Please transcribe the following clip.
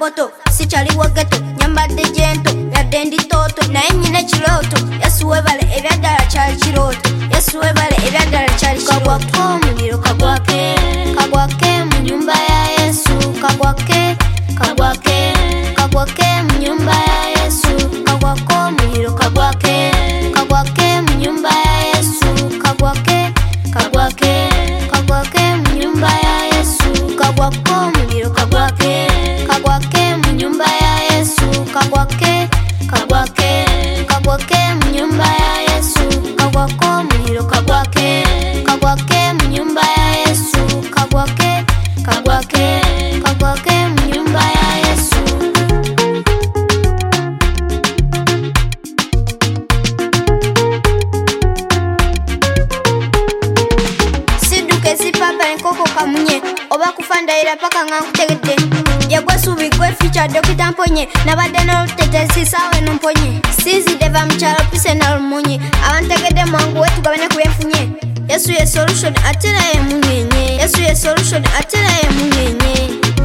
poto sichali wageto nyambadde jento yadde ndi toto naye nyine kiroto Yesu webale ebyagala kyali kiroto Yesu webale ebyagala kyali kagwako omuliro kagwake kagwake mu nyumba ya Yesu kagwake kagwake kagwake mu nyumba ya Yesu kagwako omuliro kagwake kagwake mu nyumba ya Yesu kagwake kagwake kagwake mu nyumba ya Yesu kagwako omuliro kagwake kagwake mu nyumba ya Yesu kagwake kagwake kagwake mu nyumba ya Yesu kagwako omuliro kagwake kagwake mu nyumba ya Yesu kagwake kagwake kagwake mu nyumba ya Yesu Siduke zipapa enkoko kamunye oba kufandaira paka nga nkutegedde Yegwe subi gwe feature dokita mponye nabadde n'olutetesi sawe nomponye Sizidde va mukyalo pise na lumunye abantegedde mwangu we tugabane ku byenfunye Yesu ye solution atera ye munyenye Yesu ye solution atera ye munyenye